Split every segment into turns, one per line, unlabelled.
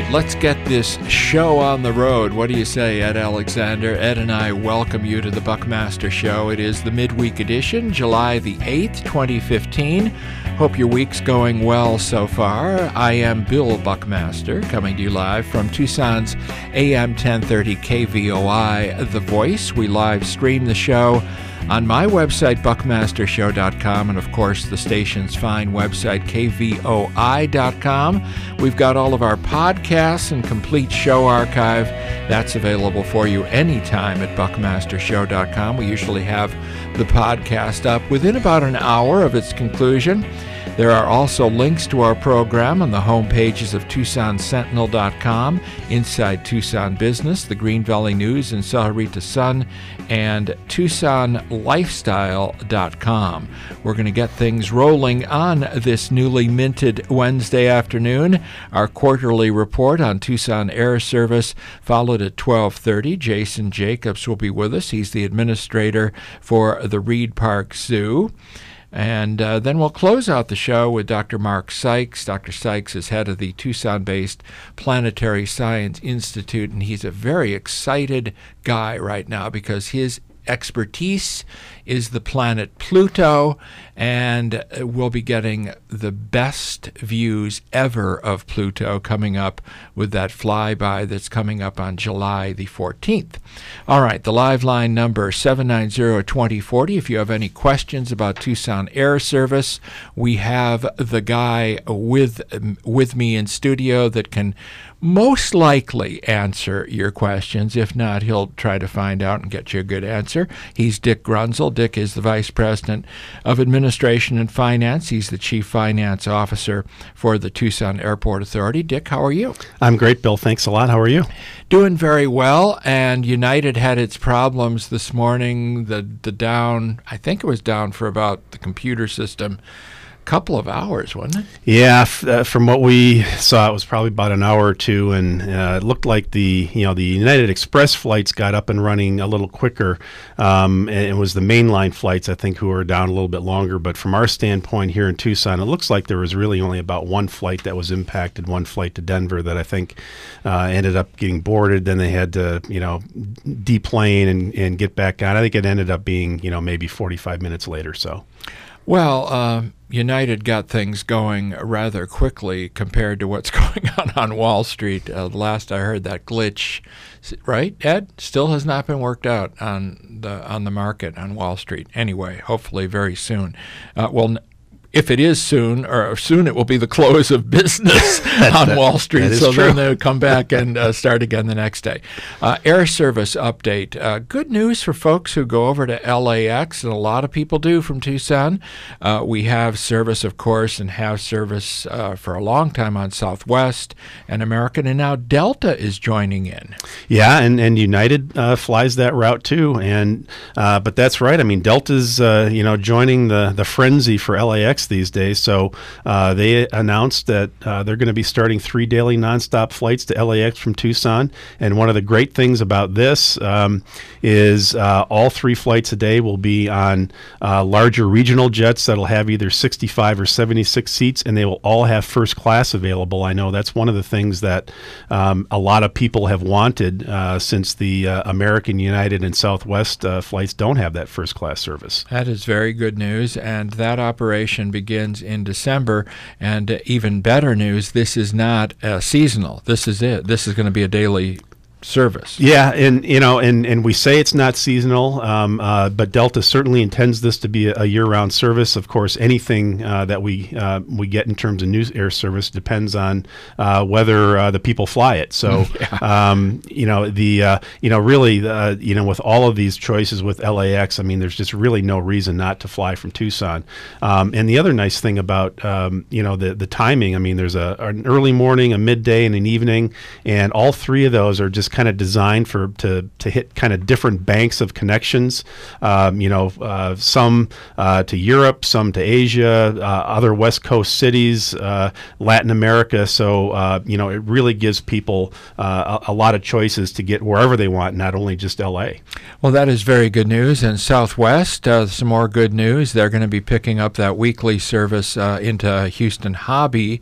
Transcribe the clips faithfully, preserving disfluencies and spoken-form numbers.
right, let's get this show on the road. What do you say, Ed Alexander? Ed and I welcome you to the Buckmaster Show. It is the midweek edition, July the eighth, twenty fifteen. Hope your week's going well so far. I am Bill Buckmaster, coming to you live from Tucson's A M ten thirty K V O I, The Voice. We live stream the show on my website, buckmaster show dot com, and of course the station's fine website, K V O I dot com. We've got all of our podcasts and complete show archive. That's available for you anytime at buckmaster show dot com. We usually have the podcast up within about an hour of its conclusion. There are also links to our program on the home pages of Tucson Sentinel dot com, Inside Tucson Business, the Green Valley News and Sahuarita Sun, and Tucson Lifestyle dot com. We're going to get things rolling on this newly minted Wednesday afternoon. Our quarterly report on Tucson Air Service followed at twelve thirty. Jason Jacobs will be with us. He's the administrator for the Reed Park Zoo. And uh, then we'll close out the show with Doctor Mark Sykes. Doctor Sykes is head of the Tucson-based Planetary Science Institute, and he's a very excited guy right now because his expertise is the planet Pluto, and we'll be getting the best views ever of Pluto coming up with that flyby that's coming up on July the fourteenth. All right, the live line number seven nine zero, two zero four zero. If you have any questions about Tucson Air Service, we have the guy with with me in studio that can most likely answer your questions. If not, he'll try to find out and get you a good answer. He's Dick Grunzel. Dick is the Vice President of Administration and Finance. He's the Chief Finance Officer for the Tucson Airport Authority. Dick, how are you?
I'm great, Bill. Thanks a lot. How are you?
Doing very well, and United had its problems this morning. The, the down, I think it was down for about the computer system, couple of hours, wasn't it?
Yeah, f- uh, from what we saw, it was probably about an hour or two, and uh, it looked like the you know the United Express flights got up and running a little quicker. Um, and it was the mainline flights, I think, who were down a little bit longer. But from our standpoint here in Tucson, it looks like there was really only about one flight that was impacted, one flight to Denver that I think uh, ended up getting boarded. Then they had to you know deplane and, and get back on. I think it ended up being you know maybe forty-five minutes later. So.
Well, uh, United got things going rather quickly compared to what's going on on Wall Street. Uh, last I heard, that glitch, right, Ed, still has not been worked out on the on the market on Wall Street. Anyway, hopefully very soon. Uh, well. If it is soon, or soon it will be the close of business on
that,
Wall Street, so
true.
Then they'll come back and uh, start again the next day. Uh, air service update. Uh, good news for folks who go over to L A X, and a lot of people do from Tucson. Uh, we have service, of course, and have service uh, for a long time on Southwest and American, and now Delta is joining in.
Yeah, and, and United uh, flies that route too, and uh, but that's right. I mean, Delta's uh, you know joining the, the frenzy for L A X these days. So uh, they announced that uh, they're going to be starting three daily nonstop flights to L A X from Tucson. And one of the great things about this um, is uh, all three flights a day will be on uh, larger regional jets that'll have either sixty-five or seventy-six seats, and they will all have first class available. I know that's one of the things that um, a lot of people have wanted uh, since the uh, American, United, and Southwest uh, flights don't have that first class service.
That is very good news, and that operation begins in December, and uh, even better news, this is not uh, seasonal. This is it. This is going to be a daily service.
Yeah, and you know, and, and we say it's not seasonal, um, uh, but Delta certainly intends this to be a, a year-round service. Of course, anything uh, that we uh, we get in terms of new air service depends on uh, whether uh, the people fly it. So, yeah. um, you know, the uh, you know really, uh, you know, with all of these choices with L A X, I mean, there's just really no reason not to fly from Tucson. Um, and the other nice thing about um, you know the the timing, I mean, there's a an early morning, a midday, and an evening, and all three of those are just kind of designed for to to hit kind of different banks of connections. Um, you know, uh, some uh, to Europe, some to Asia, uh, other West Coast cities, uh, Latin America. So uh, you know, it really gives people uh, a, a lot of choices to get wherever they want, not only just L A.
Well, that is very good news. And Southwest, uh, some more good news. They're going to be picking up that weekly service uh, into Houston Hobby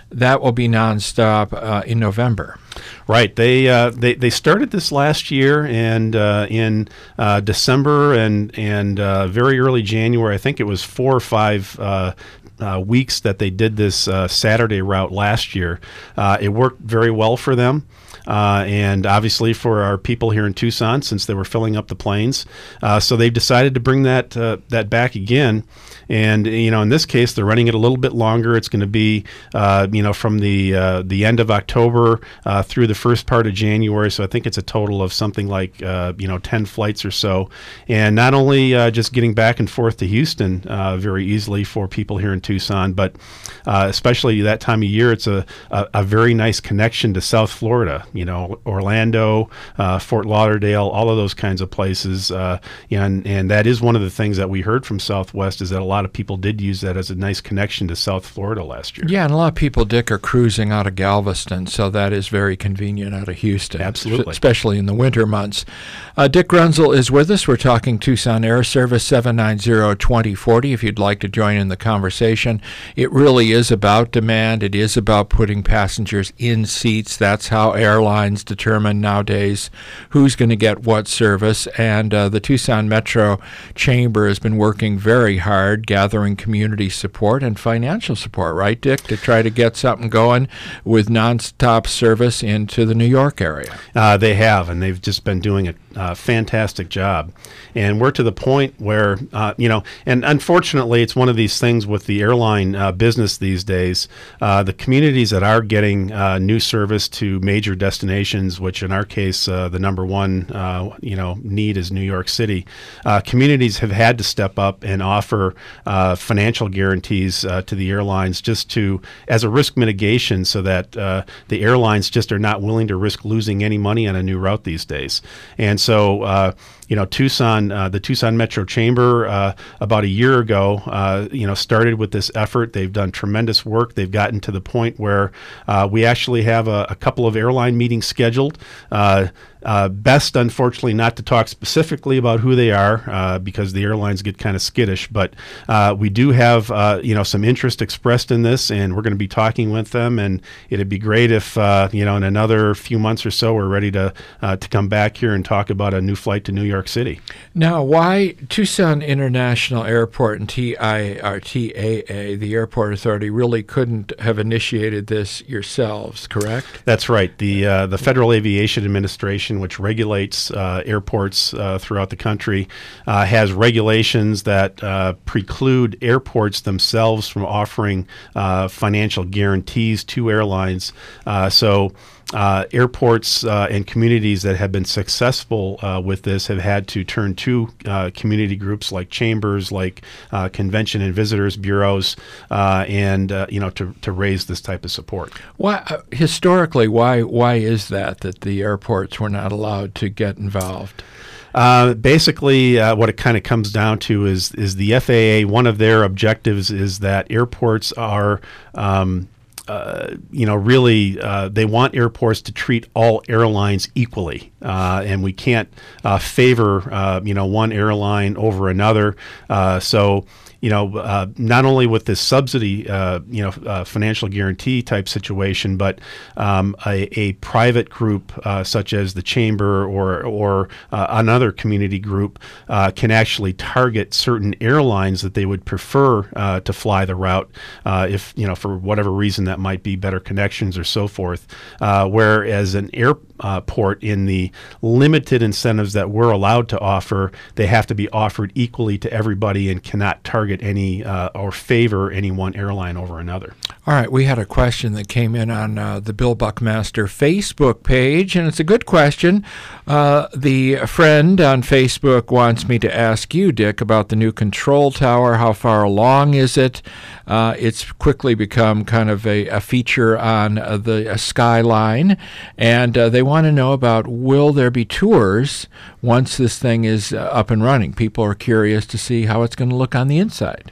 that will be nonstop uh, in November.
Right. They uh, they they started this last year, and uh, in uh, December and and uh, very early January, I think it was four or five uh, uh, weeks that they did this uh, Saturday route last year. Uh, it worked very well for them. Uh, and obviously for our people here in Tucson, since they were filling up the planes. Uh, so they've decided to bring that uh, that back again. And, you know, in this case, they're running it a little bit longer. It's going to be, uh, you know, from the uh, the end of October uh, through the first part of January. So I think it's a total of something like, uh, you know, ten flights or so. And not only uh, just getting back and forth to Houston uh, very easily for people here in Tucson, but uh, especially that time of year, it's a, a, a very nice connection to South Florida. You know, Orlando, uh, Fort Lauderdale, all of those kinds of places. Uh, and, and that is one of the things that we heard from Southwest, is that a lot of people did use that as a nice connection to South Florida last year.
Yeah, and a lot of people, Dick, are cruising out of Galveston, so that is very convenient out of Houston.
Absolutely.
Especially in the winter months. Uh, Dick Grunzel is with us. We're talking Tucson Air Service, seven nine zero, two zero four zero. If you'd like to join in the conversation, it really is about demand. It is about putting passengers in seats. That's how airlines determine nowadays who's going to get what service. And uh, the Tucson Metro Chamber has been working very hard, gathering community support and financial support, right, Dick, to try to get something going with nonstop service into the New York area.
Uh, they have, and they've just been doing a uh, fantastic job. And we're to the point where, uh, you know, and unfortunately, it's one of these things with the airline uh, business these days. Uh, the communities that are getting uh, new service to major destinations, which in our case, uh, the number one, uh, you know, need is New York City. Uh, communities have had to step up and offer uh, financial guarantees uh, to the airlines, just to as a risk mitigation, so that uh, the airlines just are not willing to risk losing any money on a new route these days. And so, uh, you know, Tucson, uh, the Tucson Metro Chamber, uh, about a year ago, uh, you know, started with this effort. They've done tremendous work. They've gotten to the point where uh, we actually have a, a couple of airline meetings scheduled. Uh, Uh, best, unfortunately, not to talk specifically about who they are uh, because the airlines get kind of skittish. But uh, we do have, uh, you know, some interest expressed in this, and we're going to be talking with them. And it'd be great if, uh, you know, in another few months or so, we're ready to uh, to come back here and talk about a new flight to New York City.
Now, why Tucson International Airport and T I R T A A, the Airport Authority, really couldn't have initiated this yourselves, correct?
That's right. The uh, the Federal Aviation Administration, which regulates uh, airports uh, throughout the country, uh, has regulations that uh, preclude airports themselves from offering uh, financial guarantees to airlines. Uh, so Uh, airports uh, and communities that have been successful uh, with this have had to turn to uh, community groups like chambers, like uh, convention and visitors bureaus, uh, and uh, you know, to to raise this type of support.
Why uh, historically? Why why is that that the airports were not allowed to get involved?
Uh, basically, uh, what it kind of comes down to is is the F A A. One of their objectives is that airports are um, Uh, you know, really, uh, they want airports to treat all airlines equally, uh, and we can't uh, favor, uh, you know, one airline over another. Uh, so, you know, uh, not only with this subsidy, uh, you know, uh, financial guarantee type situation, but um, a, a private group uh, such as the Chamber or or uh, another community group uh, can actually target certain airlines that they would prefer uh, to fly the route, uh, if, you know, for whatever reason that might be better connections or so forth. Uh, whereas an airport, in the limited incentives that we're allowed to offer, they have to be offered equally to everybody and cannot target any uh, or favor any one airline over another.
All right, we had a question that came in on uh, the Bill Buckmaster Facebook page, and it's a good question. Uh, the friend on Facebook wants me to ask you, Dick, about the new control tower. How far along is it? Uh, it's quickly become kind of a, a feature on uh, the uh, skyline, and uh, they want to know about, will there be tours once this thing is uh, up and running? People are curious to see how it's going to look on the inside.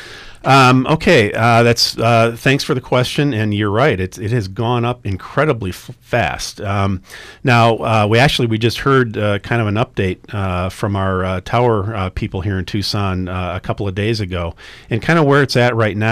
Um, okay, uh, that's uh, thanks for the question, and you're right. It it has gone up incredibly f- fast. Um, now uh, we actually we just heard uh, kind of an update uh, from our uh, tower uh, people here in Tucson uh, a couple of days ago, and kind of where it's at right now.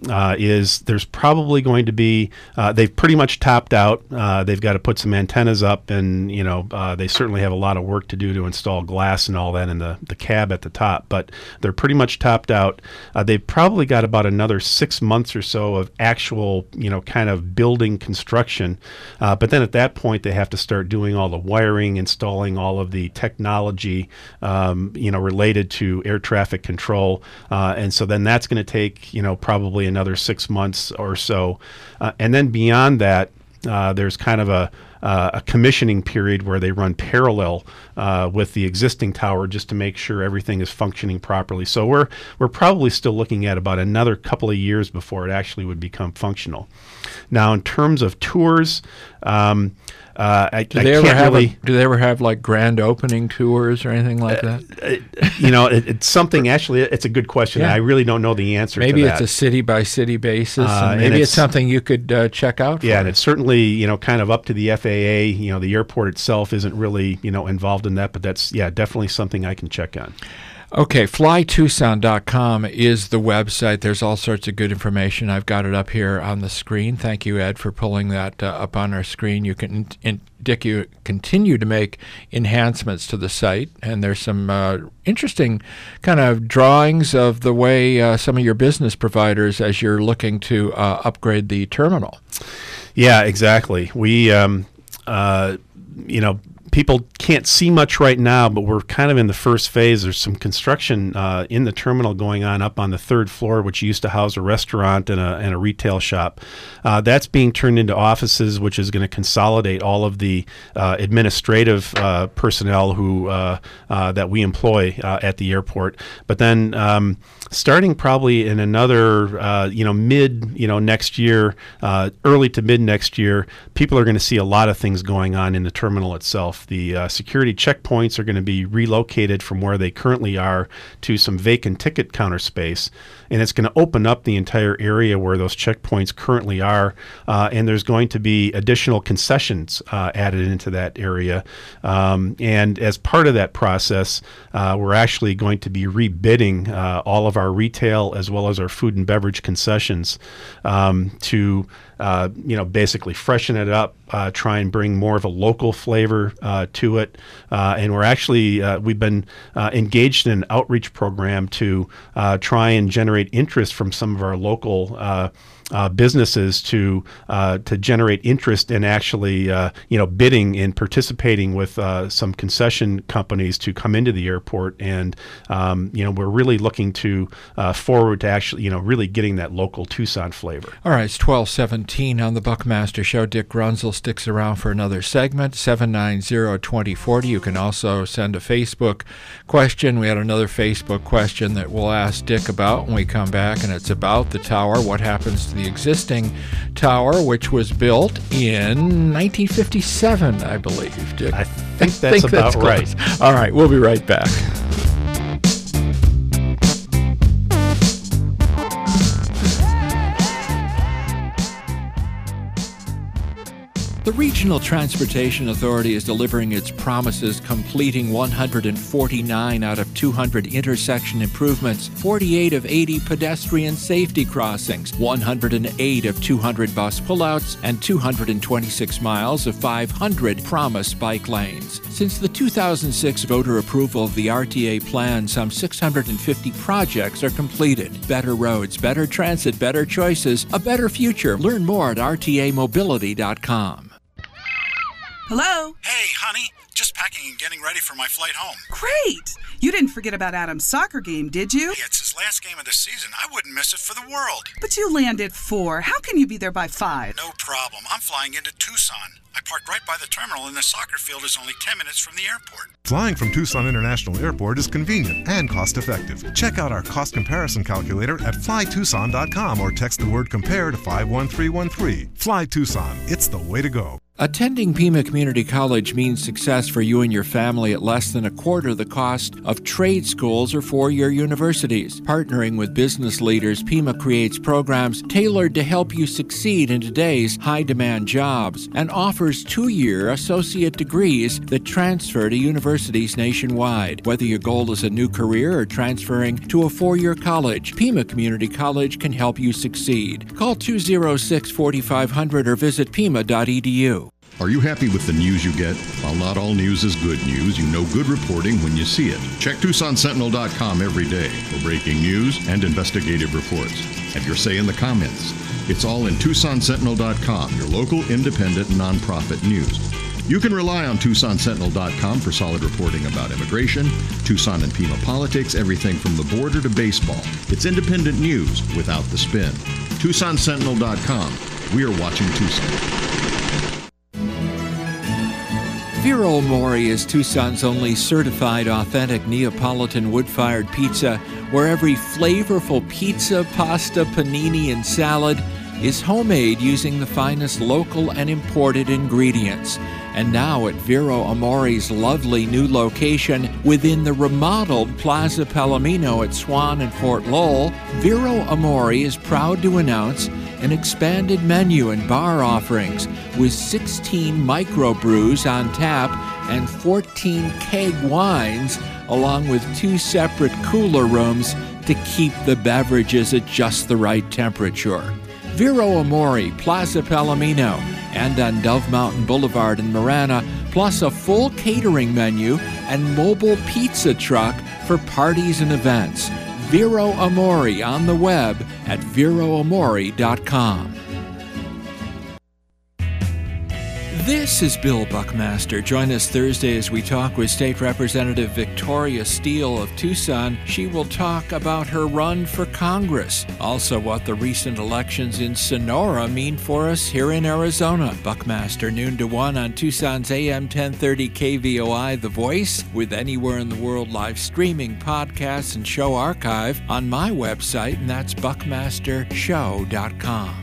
uh, is there's probably going to be, uh, they've pretty much topped out. Uh, they've got to put some antennas up, and, you know, uh, they certainly have a lot of work to do to install glass and all that in the, the cab at the top, but they're pretty much topped out. Uh, they've probably got about another six months or so of actual, you know, kind of building construction. Uh, but then at that point, they have to start doing all the wiring, installing all of the technology, um, you know, related to air traffic control. Uh, and so then that's going to take, you know, probably another six months or so. Uh, and then beyond that, uh, there's kind of a, uh, a commissioning period where they run parallel uh, with the existing tower just to make sure everything is functioning properly. So we're we're probably still looking at about another couple of years before it actually would become functional. Now, in terms of tours, um, Uh, I,
do
I
they ever
can't
have
really,
a, do they ever have like grand opening tours or anything like
uh,
that?
you know, it, it's something. Actually, it's a good question.
Yeah.
I really don't know the answer.
Maybe
to
it's
that.
a city by city basis,
Uh,
and maybe
and
it's,
it's-
something you could uh, check out.
Yeah,
for
and
us.
it's certainly, you know, kind of up to the F A A. You know, the airport itself isn't really, you know, involved in that, but that's, yeah, definitely something I can check on.
Okay, fly tucson dot com is the website. There's all sorts of good information. I've got it up here on the screen. Thank you, Ed, for pulling that uh, up on our screen. You can, in, Dick, you continue to make enhancements to the site, and there's some uh, interesting kind of drawings of the way uh, some of your business providers, as you're looking to uh, upgrade the terminal.
Yeah, exactly. We, um, uh, you know, people can't see much right now, but we're kind of in the first phase. There's some construction uh, in the terminal going on up on the third floor, which used to house a restaurant and a, and a retail shop. Uh, that's being turned into offices, which is going to consolidate all of the uh, administrative uh, personnel who uh, uh, that we employ uh, at the airport. But then um, starting probably in another, uh, you know, mid, you know, next year, uh, early to mid next year, people are going to see a lot of things going on in the terminal itself. The uh, security checkpoints are going to be relocated from where they currently are to some vacant ticket counter space, and it's going to open up the entire area where those checkpoints currently are, uh, and there's going to be additional concessions uh, added into that area. Um, and as part of that process, uh, we're actually going to be rebidding uh, all of our retail as well as our food and beverage concessions um, to Uh, you know, basically freshen it up, uh, try and bring more of a local flavor uh, to it. Uh, and we're actually, uh, we've been uh, engaged in an outreach program to uh, try and generate interest from some of our local uh, uh, businesses to uh, to generate interest in actually, uh, you know, bidding and participating with uh, some concession companies to come into the airport. And, um, you know, we're really looking to uh, forward to actually, you know, really getting that local Tucson flavor.
All right, it's twelve seventeen on the Buckmaster Show. Dick Grunzel sticks around for another segment, seven nine zero, two zero four zero. You can also send a Facebook question. We had another Facebook question that we'll ask Dick about when we come back, and it's about the tower. What happens to the existing tower, which was built in nineteen fifty-seven, I believe, Dick?
I think that's
think
about
that's
right.
close. All right, we'll be right back. The Regional Transportation Authority is delivering its promises, completing one hundred forty-nine out of two hundred intersection improvements, forty-eight of eighty pedestrian safety crossings, one hundred eight of two hundred bus pullouts, and two hundred twenty-six miles of five hundred promised bike lanes. Since the two thousand six voter approval of the R T A plan, some six hundred fifty projects are completed. Better roads, better transit, better choices, a better future. Learn more at r t a mobility dot com.
Hello?
Hey, honey. Just packing and getting ready for my flight home.
Great! You didn't forget about Adam's soccer game, did you?
Hey, it's his last game of the season. I wouldn't miss it for the world.
But you land at four. How can you be there by five?
No problem. I'm flying into Tucson. I parked right by the terminal, and the soccer field is only ten minutes from the airport.
Flying from Tucson International Airport is convenient and cost-effective. Check out our cost comparison calculator at fly tucson dot com or text the word COMPARE to five one three one three. Fly Tucson. It's the way to go.
Attending Pima Community College means success for you and your family at less than a quarter the cost of trade schools or four-year universities. Partnering with business leaders, Pima creates programs tailored to help you succeed in today's high-demand jobs and offers two-year associate degrees that transfer to universities nationwide. Whether your goal is a new career or transferring to a four-year college, Pima Community College can help you succeed. Call two oh six, four five zero zero or visit pima dot e d u.
Are you happy with the news you get? While not all news is good news, you know good reporting when you see it. Check Tucson Sentinel dot com every day for breaking news and investigative reports. Have your say in the comments. It's all in Tucson Sentinel dot com, your local independent nonprofit news. You can rely on Tucson Sentinel dot com for solid reporting about immigration, Tucson and Pima politics, everything from the border to baseball. It's independent news without the spin. Tucson Sentinel dot com. We are watching Tucson.
Vero Amore is Tucson's only certified authentic Neapolitan wood-fired pizza, where every flavorful pizza, pasta, panini, and salad is homemade using the finest local and imported ingredients. And now at Vero Amore's lovely new location within the remodeled Plaza Palomino at Swan and Fort Lowell, Vero Amore is proud to announce an expanded menu and bar offerings with sixteen microbrews on tap and fourteen keg wines, along with two separate cooler rooms to keep the beverages at just the right temperature. Vero Amore, Plaza Palomino, and on Dove Mountain Boulevard in Marana, plus a full catering menu and mobile pizza truck for parties and events. Vero Amore on the web at vero amore dot com. This is Bill Buckmaster. Join us Thursday as we talk with State Representative Victoria Steele of Tucson. She will talk about her run for Congress, also what the recent elections in Sonora mean for us here in Arizona. Buckmaster, noon to one on Tucson's A M ten thirty K V O I, The Voice, with anywhere in the world live streaming, podcasts, and show archive on my website, and that's buckmaster show dot com.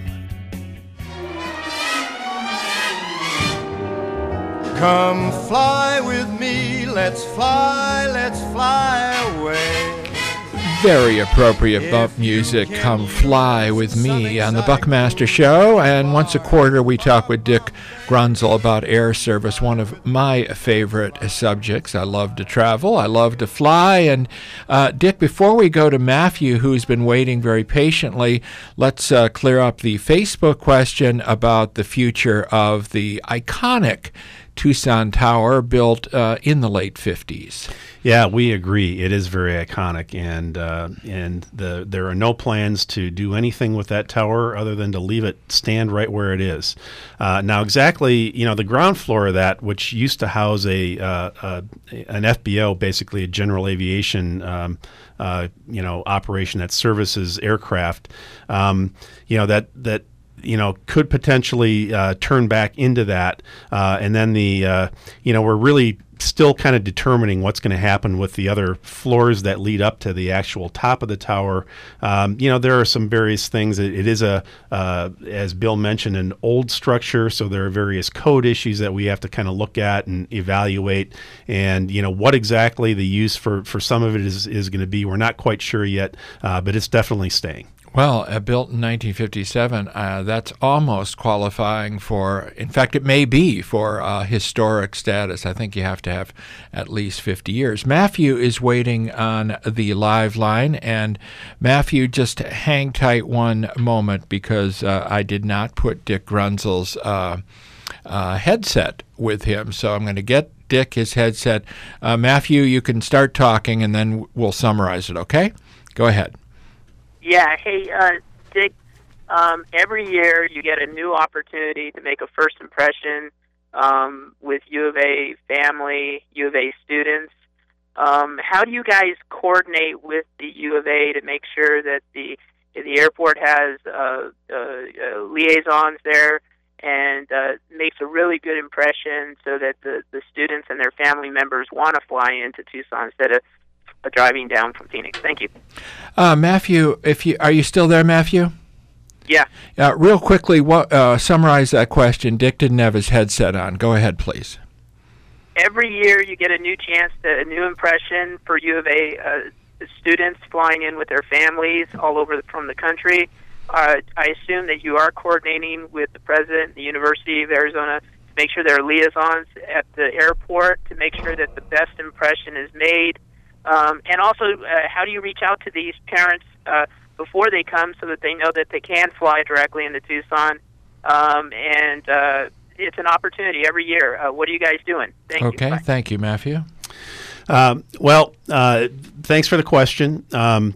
Come fly with me, let's fly, let's fly away.
Very appropriate bump music, Come Fly With Me on the Buckmaster Show. And once a quarter we talk with Dick Grunzel about air service, one of my favorite subjects. I love to travel, I love to fly. And uh, Dick, before we go to Matthew, who's been waiting very patiently, let's uh, clear up the Facebook question about the future of the iconic Tucson Tower, built uh, in the late fifties.
Yeah, we agree. It is very iconic, and uh, and the there are no plans to do anything with that tower other than to leave it stand right where it is. Uh, now, exactly, you know, the ground floor of that, which used to house a, uh, uh, an F B O, basically a general aviation um, uh, you know operation that services aircraft, um, you know that that. you know, could potentially uh, turn back into that. Uh, and then the, uh, you know, we're really still kind of determining what's going to happen with the other floors that lead up to the actual top of the tower. Um, you know, there are some various things. It, it is a, uh, as Bill mentioned, an old structure, so there are various code issues that we have to kind of look at and evaluate. And, you know, what exactly the use for, for some of it is, is going to be, we're not quite sure yet, uh, but it's definitely staying.
Well, uh, built in nineteen fifty-seven, uh, that's almost qualifying for, in fact, it may be for uh, historic status. I think you have to have at least fifty years. Matthew is waiting on the live line, and Matthew, just hang tight one moment, because uh, I did not put Dick Grunzel's uh, uh, headset with him, so I'm going to get Dick his headset. Uh, Matthew, you can start talking, and then we'll summarize it, okay? Go ahead.
Yeah, hey, uh, Dick, um, every year you get a new opportunity to make a first impression um, with U of A family, U of A students. Um, how do you guys coordinate with the U of A to make sure that the the airport has uh, uh, uh, liaisons there and uh, makes a really good impression so that the, the students and their family members want to fly into Tucson instead of driving down from Phoenix? Thank you.
Uh, Matthew, if you are you still there, Matthew?
Yeah.
Uh, real quickly, what, uh, summarize that question. Dick didn't have his headset on. Go ahead, please.
Every year you get a new chance, to, a new impression for U of A uh, students flying in with their families all over the, from the country. Uh, I assume that you are coordinating with the president, the University of Arizona, to make sure there are liaisons at the airport to make sure that the best impression is made. Um, and also, uh, how do you reach out to these parents uh, before they come so that they know that they can fly directly into Tucson? Um, and uh, it's an opportunity every year. Uh, what are you guys doing? Thank
okay,
you.
Okay, thank you, Matthew.
Um, well, uh, thanks for the question. Um,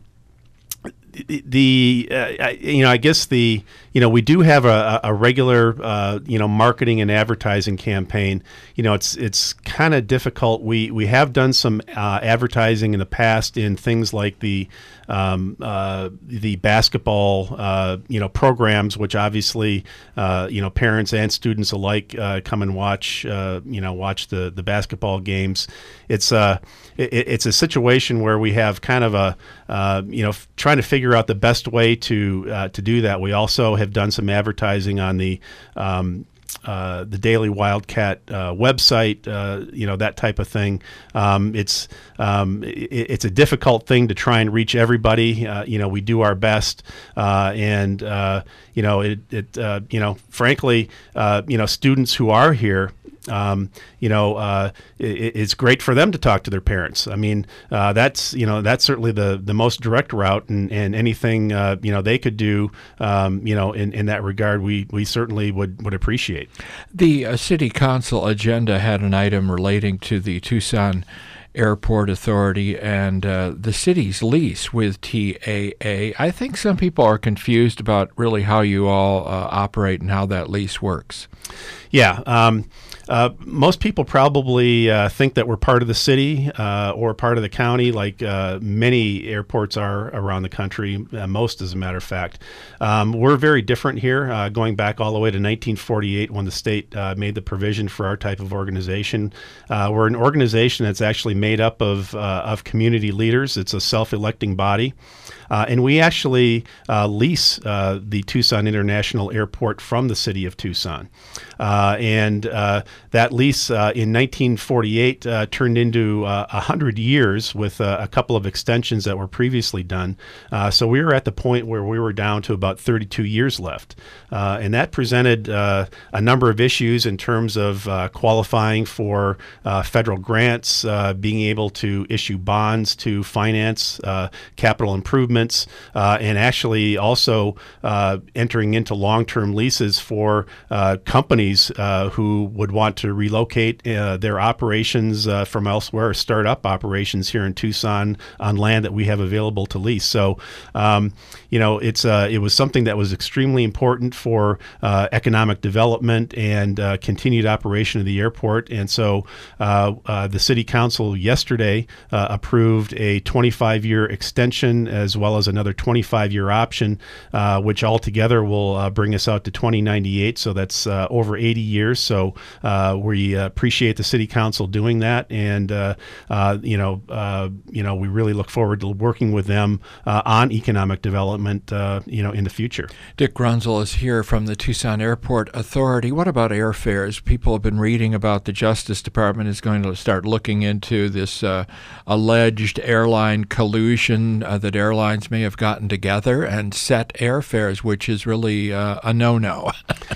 the, the uh, you know, I guess the, you know, we do have a, a regular, uh, you know, marketing and advertising campaign. You know, it's it's kind of difficult. We we have done some uh, advertising in the past in things like the um, uh, the basketball, uh, you know, programs, which obviously, uh, you know, parents and students alike uh, come and watch, uh, you know, watch the the basketball games. It's uh, it, it's a situation where we have kind of a, uh, you know, f- trying to figure out the best way to uh, to do that. We also have done some advertising on the um, uh, the Daily Wildcat uh, website, uh, you know, that type of thing. Um, it's um, it, it's a difficult thing to try and reach everybody. Uh, you know, we do our best, uh, and uh, you know, it, it uh, you know, frankly, uh, you know, students who are here. Um, you know, uh, it, it's great for them to talk to their parents. I mean, uh, that's, you know, that's certainly the, the most direct route, and, and anything, uh, you know, they could do, um, you know, in, in that regard, we, we certainly would, would appreciate.
The uh, City Council agenda had an item relating to the Tucson Airport Authority and uh, the city's lease with T A A. I think some people are confused about really how you all uh, operate and how that lease works.
Yeah. Um, uh, most people probably uh, think that we're part of the city uh, or part of the county, like uh, many airports are around the country, uh, most as a matter of fact. Um, we're very different here, uh, going back all the way to nineteen forty-eight when the state uh, made the provision for our type of organization. Uh, we're an organization that's actually made up of, uh, of community leaders. It's a self-electing body. Uh, and we actually uh, lease uh, the Tucson International Airport from the city of Tucson. Uh, and uh, that lease uh, in nineteen forty-eight uh, turned into uh, one hundred years with uh, a couple of extensions that were previously done. Uh, so we were at the point where we were down to about thirty-two years left. Uh, and that presented uh, a number of issues in terms of uh, qualifying for uh, federal grants, uh, being able to issue bonds to finance uh, capital improvements, uh, and actually also uh, entering into long-term leases for uh, companies uh, who would want to relocate uh, their operations uh, from elsewhere, or start up operations here in Tucson on land that we have available to lease. So, um, you know, it's uh, it was something that was extremely important for uh, economic development and uh, continued operation of the airport. And so uh, uh, the City Council yesterday uh, approved a twenty-five year extension as well as another twenty-five year option, uh, which altogether will uh, bring us out to twenty ninety-eight. So that's uh, over eighty years. So uh, we appreciate the City Council doing that. And, uh, uh, you know, uh, you know, we really look forward to working with them uh, on economic development, uh, you know, in the future.
Dick Grunzel is here from the Tucson Airport Authority. What about airfares? People have been reading about the Justice Department is going to start looking into this uh, alleged airline collusion uh, that airlines may have gotten together and set airfares, which is really uh, a no-no.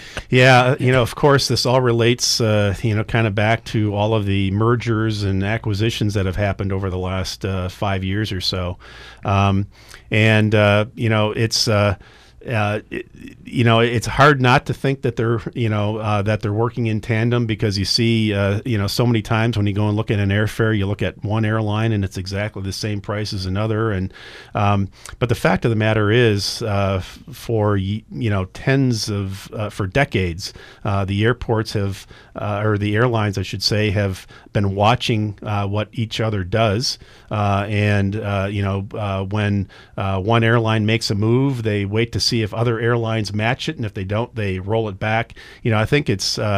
Yeah, you know, of course, this all relates, uh, you know, kind of back to all of the mergers and acquisitions that have happened over the last uh, five years or so. Um, and, uh, you know, it's... Uh, Uh, it, you know, it's hard not to think that they're, you know, uh, that they're working in tandem, because you see, uh, you know, so many times when you go and look at an airfare, you look at one airline and it's exactly the same price as another. And um, but the fact of the matter is, uh, for you know, tens of uh, for decades, uh, the airports have, uh, or the airlines, I should say, have been watching uh, what each other does. Uh, and uh, you know, uh, when uh, one airline makes a move, they wait to see if other airlines match it, and if they don't, they roll it back. You know, I think it's uh,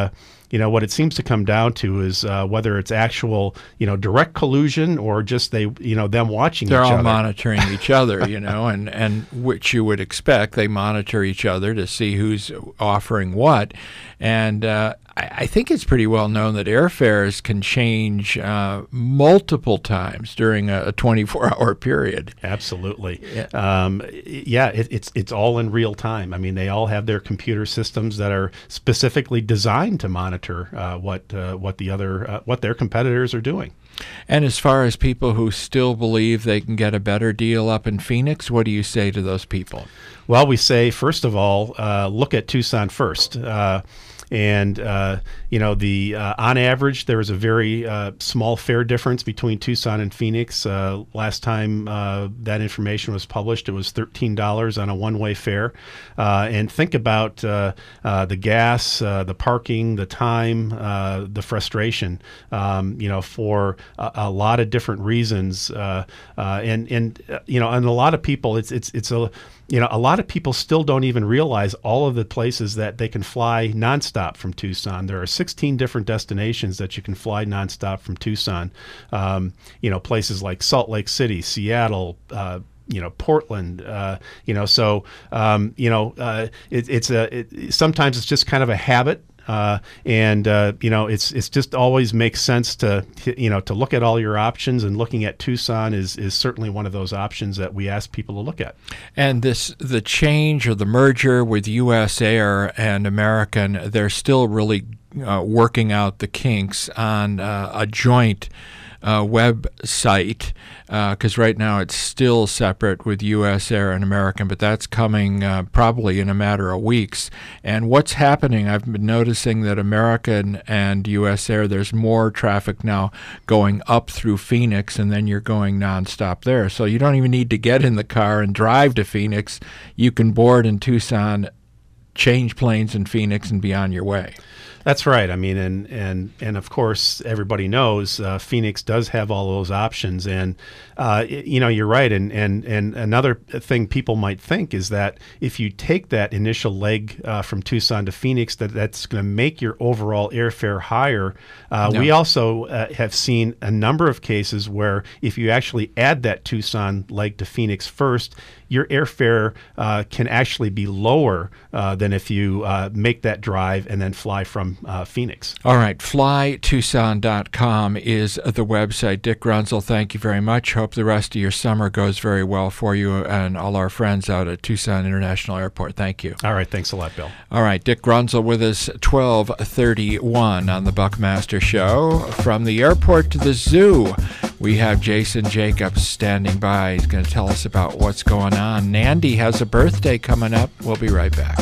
you know, what it seems to come down to is uh, whether it's actual, you know, direct collusion or just they, you know, them watching
They're
each
all
other.
monitoring each other, you know, and, and which you would expect. They monitor each other to see who's offering what. And uh, I, I think it's pretty well known that airfares can change uh, multiple times during a, a twenty-four hour period.
Absolutely.
Yeah,
um, yeah it, it's it's all in real time. I mean, they all have their computer systems that are specifically designed to monitor uh, what uh, what the other uh, what their competitors are doing.
And as far as people who still believe they can get a better deal up in Phoenix, what do you say to those people?
Well, we say, first of all, uh, look at Tucson first. Uh, And, uh, you know, the uh, on average, there is a very uh, small fare difference between Tucson and Phoenix. Uh, last time uh, that information was published, it was thirteen dollars on a one-way fare. Uh, and think about uh, uh, the gas, uh, the parking, the time, uh, the frustration, um, you know, for a, a lot of different reasons. Uh, uh, and, and uh, you know, and a lot of people, it's, it's, it's a... You know, a lot of people still don't even realize all of the places that they can fly nonstop from Tucson. There are sixteen different destinations that you can fly nonstop from Tucson. Um, you know, places like Salt Lake City, Seattle, uh, you know, Portland, uh, you know, so, um, you know, uh, it, it's a, it, sometimes it's just kind of a habit. Uh, and, uh, you know, it's it's just always makes sense to, you know, to look at all your options, and looking at Tucson is, is certainly one of those options that we ask people to look at.
And this the change or the merger with U S Air and American, they're still really uh, working out the kinks on uh, a joint Uh, website, because uh, right now it's still separate with U S Air and American, but that's coming uh, probably in a matter of weeks. And what's happening, I've been noticing that American and U S Air, there's more traffic now going up through Phoenix, and then you're going nonstop there. So you don't even need to get in the car and drive to Phoenix. You can board in Tucson, change planes in Phoenix, and be on your way.
That's right. I mean, and and and of course, everybody knows uh, Phoenix does have all those options, and uh, you know, you're right. And and and another thing people might think is that if you take that initial leg uh, from Tucson to Phoenix, that that's going to make your overall airfare higher. Uh,
No.
We also uh, have seen a number of cases where if you actually add that Tucson leg to Phoenix first, your airfare uh, can actually be lower uh, than if you uh, make that drive and then fly from uh, Phoenix.
All right, fly tucson dot com is the website. Dick Grunzel, thank you very much. Hope the rest of your summer goes very well for you and all our friends out at Tucson International Airport. Thank you.
All right, thanks a lot, Bill.
All right, Dick Grunzel with us, twelve thirty-one on the Buckmaster Show. From the airport to the zoo, we have Jason Jacobs standing by. He's going to tell us about what's going on. Nandy has a birthday coming up. We'll be right back.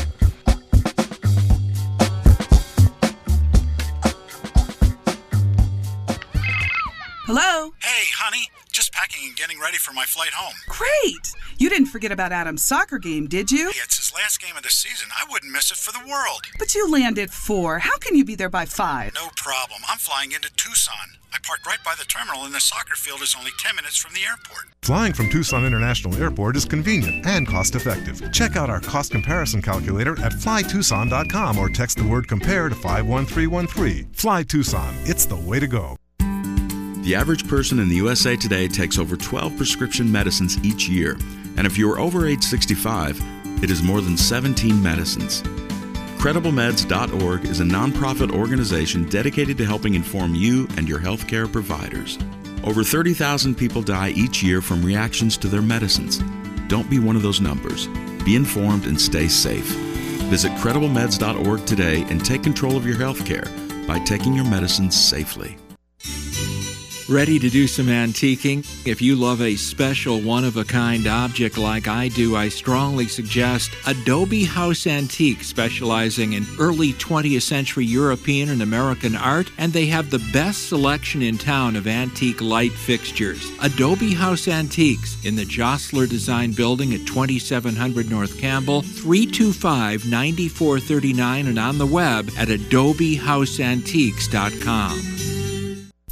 Hello?
Hey, honey, just packing and getting ready for my flight home.
Great! You didn't forget about Adam's soccer game, did you?
Hey, it's his last game of the season. I wouldn't miss it for the world.
But you land at four. How can you be there by five?
No problem. I'm flying into Tucson. I parked right by the terminal, and the soccer field is only ten minutes from the airport.
Flying from Tucson International Airport is convenient and cost-effective. Check out our cost comparison calculator at fly tucson dot com or text the word compare to five one three one three. Fly Tucson. It's the way to go.
The average person in the U S A today takes over twelve prescription medicines each year. And if you are over age sixty-five, it is more than seventeen medicines. credible meds dot org is a nonprofit organization dedicated to helping inform you and your healthcare providers. Over thirty thousand people die each year from reactions to their medicines. Don't be one of those numbers. Be informed and stay safe. Visit credible meds dot org today and take control of your healthcare by taking your medicines safely.
Ready to do some antiquing? If you love a special one-of-a-kind object like I do, I strongly suggest Adobe House Antique, specializing in early twentieth century European and American art, and they have the best selection in town of antique light fixtures. Adobe House Antiques in the Jostler Design Building at twenty-seven hundred North Campbell, three two five, nine four three nine, and on the web at adobe house antiques dot com.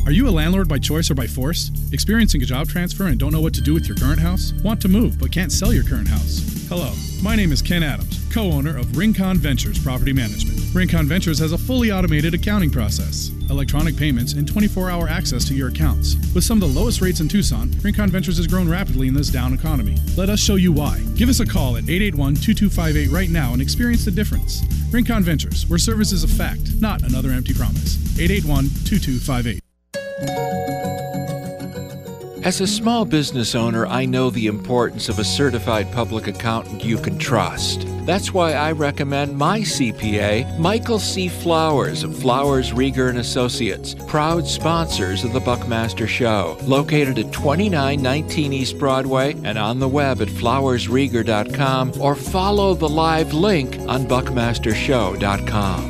Are you a landlord by choice or by force? Experiencing a job transfer and don't know what to do with your current house? Want to move but can't sell your current house? Hello, my name is Ken Adams, co-owner of Rincon Ventures Property Management. Rincon Ventures has a fully automated accounting process, electronic payments, and twenty-four hour access to your accounts. With some of the lowest rates in Tucson, Rincon Ventures has grown rapidly in this down economy. Let us show you why. Give us a call at eight eight one, two two five eight right now and experience the difference. Rincon Ventures, where service is a fact, not another empty promise. eight eight one, two two five eight.
As a small business owner, I know the importance of a certified public accountant you can trust. That's why I recommend my C P A, Michael C. Flowers of Flowers, Rieger and Associates, proud sponsors of the Buckmaster Show, located at twenty-nine nineteen East Broadway and on the web at flowers rieger dot com, or follow the live link on buckmaster show dot com.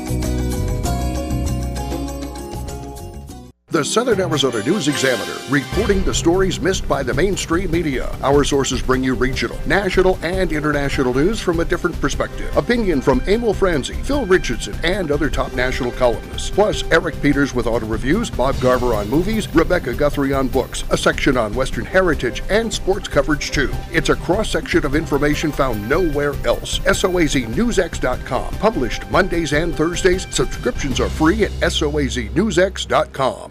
The Southern Arizona News Examiner, reporting the stories missed by the mainstream media. Our sources bring you regional, national, and international news from a different perspective. Opinion from Emil Franzi, Phil Richardson, and other top national columnists. Plus, Eric Peters with auto reviews, Bob Garver on movies, Rebecca Guthrie on books, a section on Western heritage, and sports coverage too. It's a cross-section of information found nowhere else. S O A Z news x dot com. Published Mondays and Thursdays. Subscriptions are free at S O A Z news x dot com.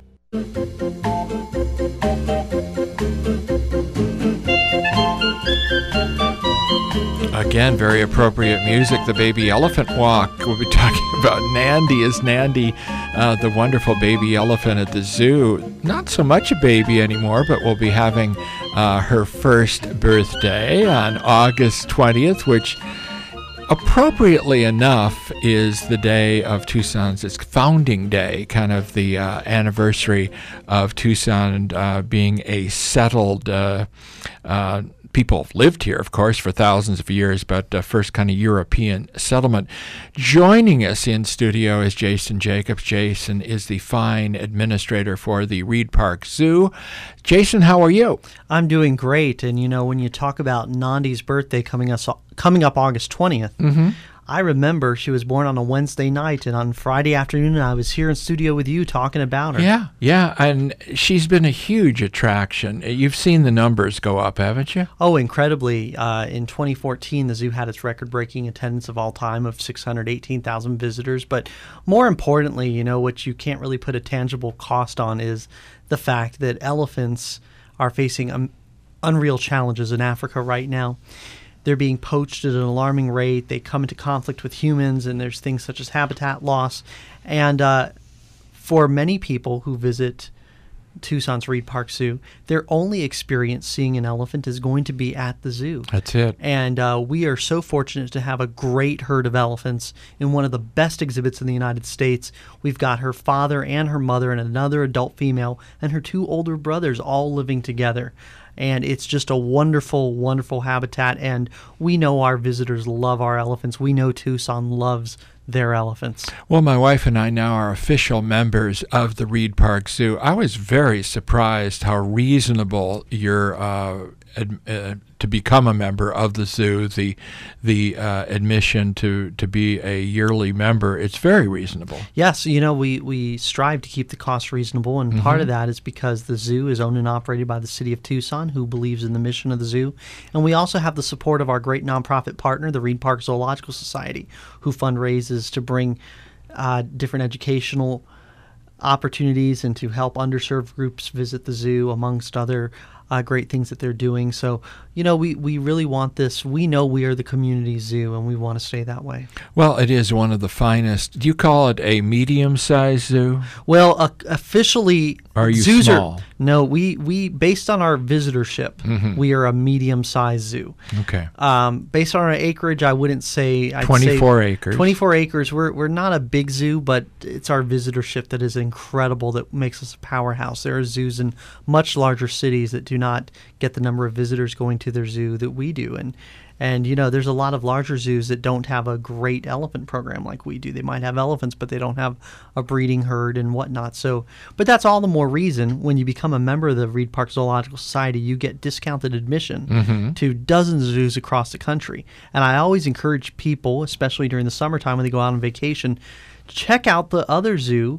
Again, very appropriate music, the Baby Elephant Walk. We'll be talking about Nandi. Is Nandi uh, the wonderful baby elephant at the zoo? Not so much a baby anymore, but we'll be having uh, her first birthday on August twentieth, which appropriately enough is the day of Tucson's its founding day, kind of the uh, anniversary of Tucson uh, being a settled uh, uh, people have lived here, of course, for thousands of years, but uh, first kind of European settlement. Joining us in studio is Jason Jacobs. Jason is the fine administrator for the Reed Park Zoo. Jason, how are you?
I'm doing great. And, you know, when you talk about Nandi's birthday coming us coming up August twentieth, mm-hmm. I remember she was born on a Wednesday night, and on Friday afternoon I was here in studio with you talking about her.
Yeah, yeah, and she's been a huge attraction. You've seen the numbers go up, haven't you?
Oh, incredibly. Uh, in twenty fourteen, the zoo had its record-breaking attendance of all time of six hundred eighteen thousand visitors. But more importantly, you know, what you can't really put a tangible cost on is the fact that elephants are facing um, unreal challenges in Africa right now. They're being poached at an alarming rate. They come into conflict with humans, and there's things such as habitat loss. And uh, for many people who visit Tucson's Reed Park Zoo, their only experience seeing an elephant is going to be at the zoo.
That's it.
And uh, we are so fortunate to have a great herd of elephants in one of the best exhibits in the United States. We've got her father and her mother and another adult female and her two older brothers all living together. And it's just a wonderful, wonderful habitat. And we know our visitors love our elephants. We know Tucson loves their elephants.
Well, my wife and I now are official members of the Reed Park Zoo. I was very surprised how reasonable your uh, ad, uh, to become a member of the zoo, the the uh, admission to, to be a yearly member. It's very reasonable.
Yes, you know, we, we strive to keep the cost reasonable, and mm-hmm. part of that is because the zoo is owned and operated by the city of Tucson, who believes in the mission of the zoo. And we also have the support of our great nonprofit partner, the Reed Park Zoological Society, who fundraises to bring uh, different educational opportunities and to help underserved groups visit the zoo, amongst other uh, great things that they're doing. So, you know, we, we really want this. We know we are the community zoo, and we want to stay that way.
Well, it is one of the finest. Do you call it a medium-sized zoo?
Well, uh, officially,
are you
zoos
small?
Are, no, we, we based on our visitorship, mm-hmm. we are a medium-sized zoo.
Okay.
Um, based on our acreage, I wouldn't say I'd
twenty-four
say
acres.
Twenty-four acres. We're we're not a big zoo, but it's our visitorship that is incredible, that makes us a powerhouse. There are zoos in much larger cities that do not get the number of visitors going to their zoo that we do, and and you know, there's a lot of larger zoos that don't have a great elephant program like we do. They might have elephants, but they don't have a breeding herd and whatnot. So, but that's all the more reason when you become a member of the Reed Park Zoological Society, you get discounted admission mm-hmm. to dozens of zoos across the country. And I always encourage people, especially during the summertime when they go out on vacation, check out the other zoo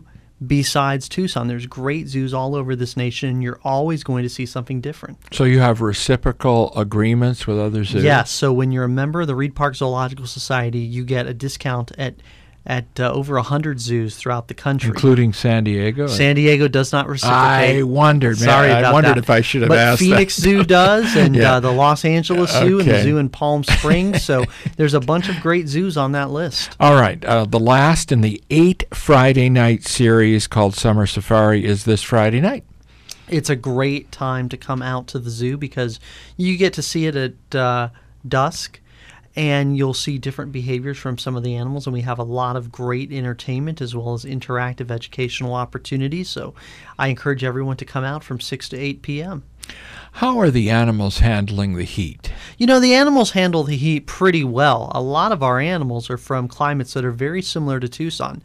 besides Tucson. There's great zoos all over this nation, and you're always going to see something different.
So you have reciprocal agreements with other zoos?
Yes. So when you're a member of the Reed Park Zoological Society, you get a discount at at uh, over one hundred zoos throughout the country.
Including San Diego?
San Diego does not reciprocate.
I wondered, man.
Sorry about
I wondered
that.
if I should have
but
asked
Phoenix
that.
Zoo does, and
Yeah.
uh, the Los Angeles Zoo, and the
Okay.
zoo in Palm Springs. So there's a bunch of great zoos on that list.
All right. Uh, the last in the eight Friday night series called Summer Safari is this Friday night.
It's a great time to come out to the zoo because you get to see it at uh, dusk, and you'll see different behaviors from some of the animals, and we have a lot of great entertainment as well as interactive educational opportunities. So I encourage everyone to come out from six to eight p.m.
How are the animals handling the heat?
You know, the animals handle the heat pretty well. A lot of our animals are from climates that are very similar to Tucson.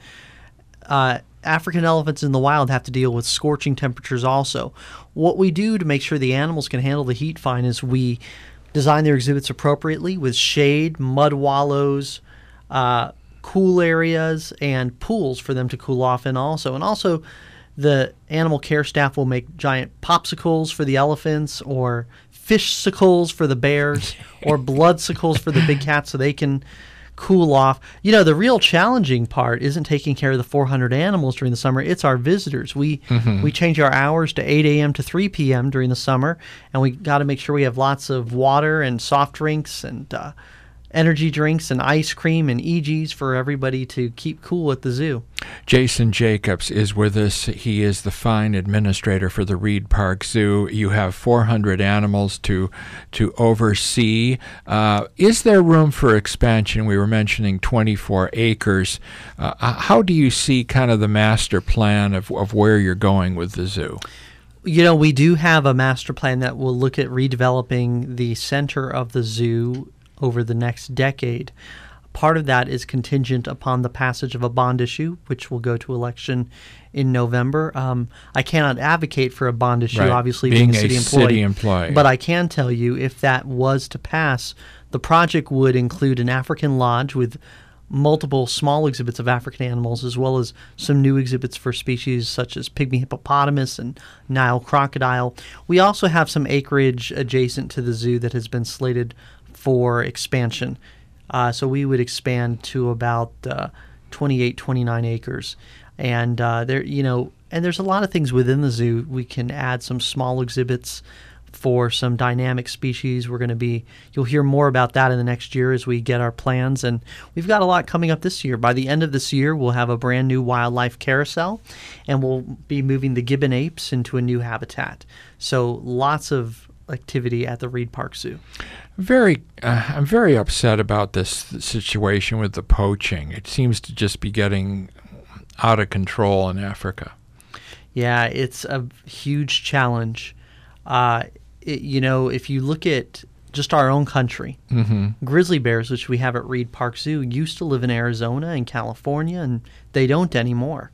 Uh, African elephants in the wild have to deal with scorching temperatures also. What we do to make sure the animals can handle the heat fine is we design their exhibits appropriately with shade, mud wallows, uh, cool areas, and pools for them to cool off in also. And also, the animal care staff will make giant popsicles for the elephants, or fishsicles for the bears, or bloodsicles for the big cats so they can cool off. You know, the real challenging part isn't taking care of the four hundred animals during the summer. It's our visitors. We
Mhm.
we change our hours to eight a.m. to three p.m. during the summer, and we got to make sure we have lots of water and soft drinks and uh, energy drinks and ice cream and E Gs for everybody to keep cool at the zoo.
Jason Jacobs is with us. He is the fine administrator for the Reed Park Zoo. You have four hundred animals to to oversee. Uh, is there room for expansion? We were mentioning twenty-four acres. Uh, how do you see kind of the master plan of, of where you're going with the zoo?
You know, we do have a master plan that will look at redeveloping the center of the zoo over the next decade. Part of that is contingent upon the passage of a bond issue, which will go to election in November. Um, I cannot advocate for a bond issue,
Right.
obviously,
Being
being, a
a
city employee.
city employee.
But I can tell you, if that was to pass, the project would include an African lodge with multiple small exhibits of African animals, as well as some new exhibits for species such as pygmy hippopotamus and Nile crocodile. We also have some acreage adjacent to the zoo that has been slated for expansion. Uh, so we would expand to about uh, twenty-eight, twenty-nine acres. And uh, there, you know, and there's a lot of things within the zoo. We can add some small exhibits for some dynamic species. We're going to be, you'll hear more about that in the next year as we get our plans. And we've got a lot coming up this year. By the end of this year, we'll have a brand new wildlife carousel, and we'll be moving the gibbon apes into a new habitat. So lots of activity at the Reed Park Zoo.
Very, uh, I'm very upset about this situation with the poaching. It seems to just be getting out of control in Africa.
Yeah, it's a huge challenge. Uh, it, you know, if you look at just our own country,
mm-hmm.
grizzly bears, which we have at Reed Park Zoo, used to live in Arizona and California, and they don't anymore,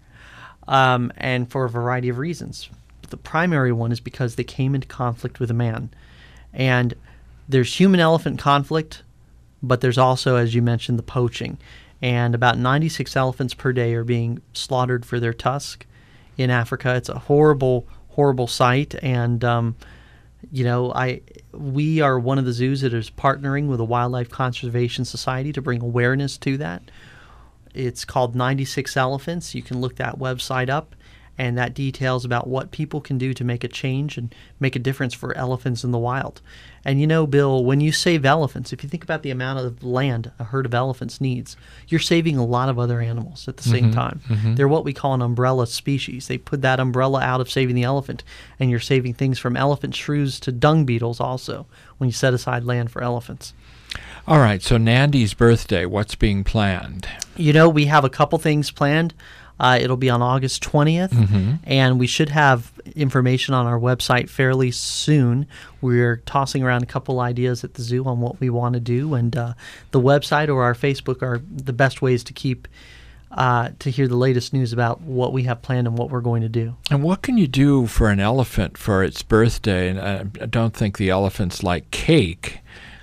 um, and for a variety of reasons. But the primary one is because they came into conflict with a man. And there's human-elephant conflict, but there's also, as you mentioned, the poaching. And about ninety-six elephants per day are being slaughtered for their tusk in Africa. It's a horrible, horrible sight. And, um, you know, I we are one of the zoos that is partnering with the Wildlife Conservation Society to bring awareness to that. It's called ninety-six Elephants. You can look that website up, and that details about what people can do to make a change and make a difference for elephants in the wild. And you know, Bill, when you save elephants, if you think about the amount of land a herd of elephants needs, you're saving a lot of other animals at the same
Mhm,
time.
mhm.
They're what we call an umbrella species. They put that umbrella out of saving the elephant, and you're saving things from elephant shrews to dung beetles also when you set aside land for elephants.
All right, so Nandy's birthday, what's being planned?
You know, we have a couple things planned. Uh, it'll be on August twentieth,
Mhm.
and we should have information on our website fairly soon. We're tossing around a couple ideas at the zoo on what we want to do, and uh, the website or our Facebook are the best ways to keep uh, to hear the latest news about what we have planned and what we're going to do.
And what can you do for an elephant for its birthday? And uh, I don't think the elephants like cake.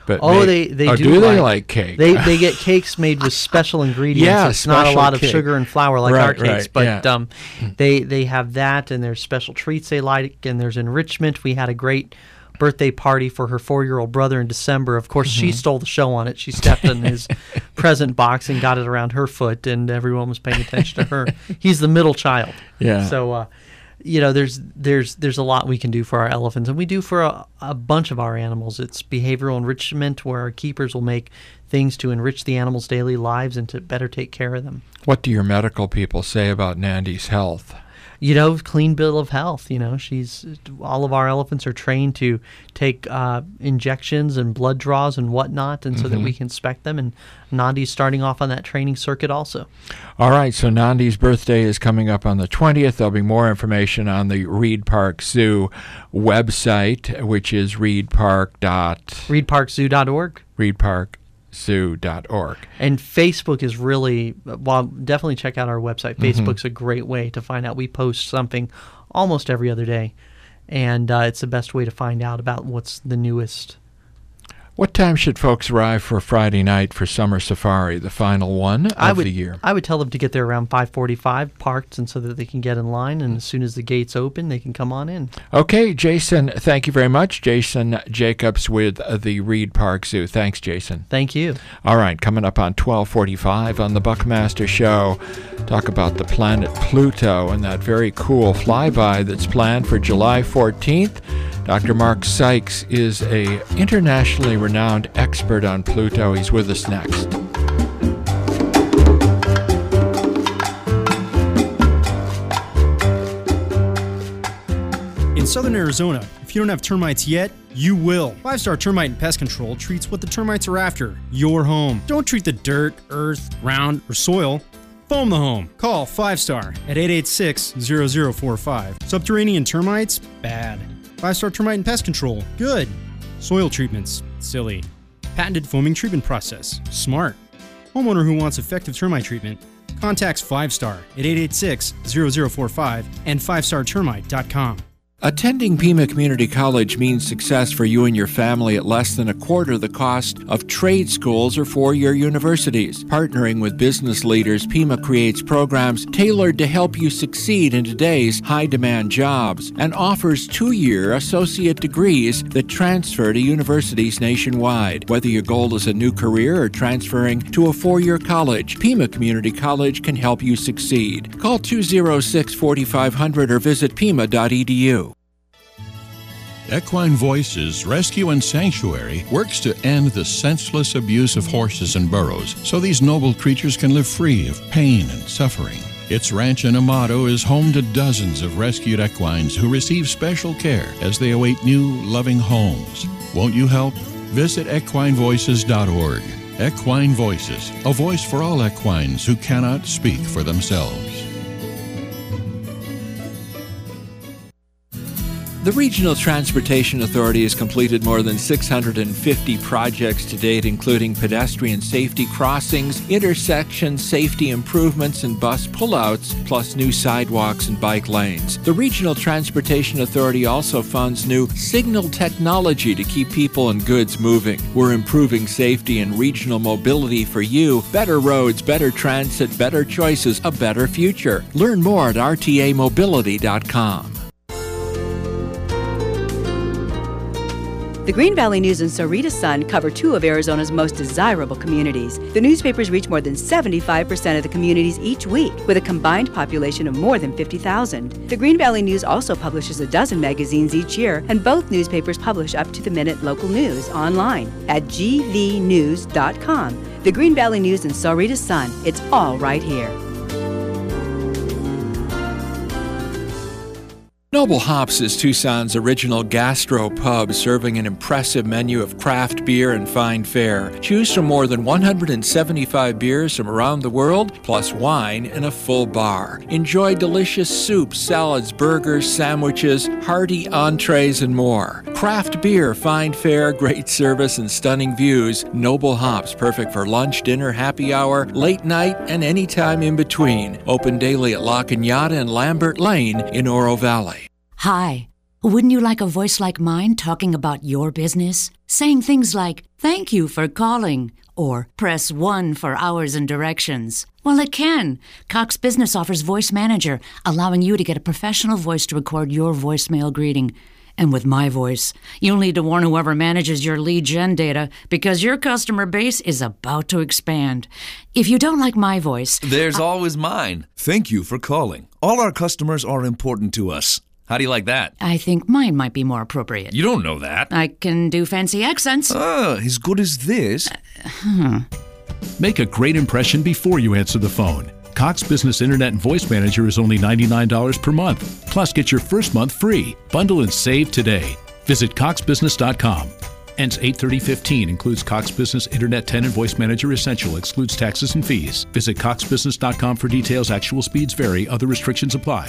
But
oh,
may,
they they
oh,
do,
do they
like,
like cake?
They they get cakes made with special ingredients.
Yeah,
it's not a
special
lot
cake.
of sugar and flour like
Right,
our cakes,
right,
but
yeah.
um, they they have that, and there's special treats they like, and there's enrichment. We had a great birthday party for her four-year-old brother in December. Of course, she
Mhm.
stole the show on it. She stepped in his present box and got it around her foot, and everyone was paying attention to her. He's the middle child.
Yeah.
So, uh, you know, there's there's there's a lot we can do for our elephants, and we do for a, a bunch of our animals. It's behavioral enrichment, where our keepers will make things to enrich the animals' daily lives and to better take care of them.
What do your medical people say about Nandy's health?
You know, clean bill of health. You know, she's all of our elephants are trained to take uh, injections and blood draws and whatnot, and so that
Mhm.
we can inspect them. And Nandi's starting off on that training circuit also.
All right, so Nandi's birthday is coming up on the twentieth. There'll be more information on the Reed Park Zoo website, which is reedpark dot
reed park zoo dot org.
reed park zoo dot org.
And Facebook is really, well, definitely check out our website.
Mhm.
Facebook's a great way to find out. We post something almost every other day, and uh, it's the best way to find out about what's the newest.
What time should folks arrive for Friday night for Summer Safari, the final one of
I would,
the year?
I would tell them to get there around five forty-five, parked, and so that they can get in line, and as soon as the gates open, they can come on in.
Okay, Jason, thank you very much. Jason Jacobs with uh, the Reed Park Zoo. Thanks, Jason.
Thank you.
All right, coming up on twelve forty-five on the Buckmaster Show, talk about the planet Pluto and that very cool flyby that's planned for July fourteenth. Doctor Mark Sykes is a internationally renowned expert on Pluto. He's with us next.
In southern Arizona, if you don't have termites yet, you will. Five Star Termite and Pest Control treats what the termites are after, your home. Don't treat the dirt, earth, ground, or soil. Foam the home. Call Five Star at eight eight six, zero zero four five. Subterranean termites? Bad. Five Star Termite and Pest Control? Good. Soil treatments? Silly. Patented foaming treatment process? Smart. Homeowner who wants effective termite treatment contacts Five Star at eight eight six, zero zero four five and five star termite dot com.
Attending Pima Community College means success for you and your family at less than a quarter the cost of trade schools or four-year universities. Partnering with business leaders, Pima creates programs tailored to help you succeed in today's high-demand jobs and offers two-year associate degrees that transfer to universities nationwide. Whether your goal is a new career or transferring to a four-year college, Pima Community College can help you succeed. Call two oh six, four five zero zero or visit pima dot e d u.
Equine Voices Rescue and Sanctuary works to end the senseless abuse of horses and burros so these noble creatures can live free of pain and suffering. Its ranch in Amado is home to dozens of rescued equines who receive special care as they await new, loving homes. Won't you help? Visit equine voices dot org. Equine Voices, a voice for all equines who cannot speak for themselves.
The Regional Transportation Authority has completed more than six hundred fifty projects to date, including pedestrian safety crossings, intersection safety improvements, and bus pullouts, plus new sidewalks and bike lanes. The Regional Transportation Authority also funds new signal technology to keep people and goods moving. We're improving safety and regional mobility for you. Better roads, better transit, better choices, a better future. Learn more at r t a mobility dot com.
The Green Valley News and Sahuarita Sun cover two of Arizona's most desirable communities. The newspapers reach more than seventy-five percent of the communities each week, with a combined population of more than fifty thousand. The Green Valley News also publishes a dozen magazines each year, and both newspapers publish up-to-the-minute local news online at g v news dot com. The Green Valley News and Sahuarita Sun, it's all right here.
Noble Hops is Tucson's original gastro pub, serving an impressive menu of craft beer and fine fare. Choose from more than one hundred seventy-five beers from around the world, plus wine and a full bar. Enjoy delicious soups, salads, burgers, sandwiches, hearty entrees, and more. Craft beer, fine fare, great service, and stunning views. Noble Hops, perfect for lunch, dinner, happy hour, late night, and any time in between. Open daily at La Cañada and Lambert Lane in Oro Valley.
Hi, Wouldn't you like a voice like mine talking about your business? Saying things like, "Thank you for calling," or "Press one for hours and directions." Well, it can. Cox Business offers Voice Manager, allowing you to get a professional voice to record your voicemail greeting. And with my voice, you'll need to warn whoever manages your lead gen data because your customer base is about to expand. If you don't like my voice...
There's
I-
always mine. Thank you for calling. All our customers are important to us. How do you like that?
I think mine might be more appropriate.
You don't know that.
I can do fancy accents.
Ah, as good as this.
Uh, hmm.
Make a great impression before you answer the phone. Cox Business Internet and Voice Manager is only ninety-nine dollars per month. Plus, get your first month free. Bundle and save today. Visit cox business dot com. Ends eight thirty fifteen. Includes Cox Business Internet ten and Voice Manager Essential. Excludes taxes and fees. Visit cox business dot com for details. Actual speeds vary. Other restrictions apply.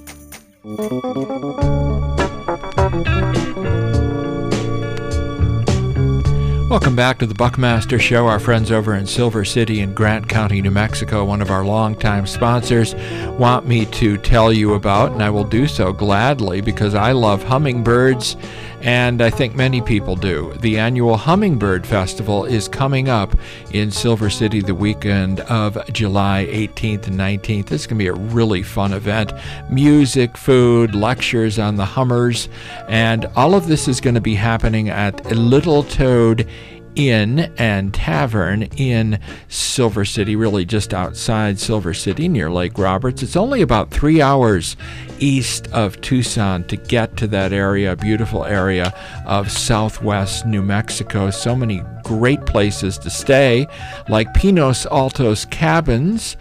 Welcome back to the Buckmaster Show. Our friends over in Silver City in Grant County, New Mexico, one of our longtime sponsors, want me to tell you about, and I will do so gladly because I love hummingbirds, and I think many people do. The annual Hummingbird Festival is coming up in Silver City the weekend of July eighteenth and nineteenth. This is going to be a really fun event. Music, food, lectures on the hummers, and all of this is going to be happening at Little Toad Inn and Tavern in Silver City, really just outside Silver City near Lake Roberts. It's only about three hours east of Tucson to get to that area, a beautiful area of southwest New Mexico. So many great places to stay, like Pinos Altos Cabins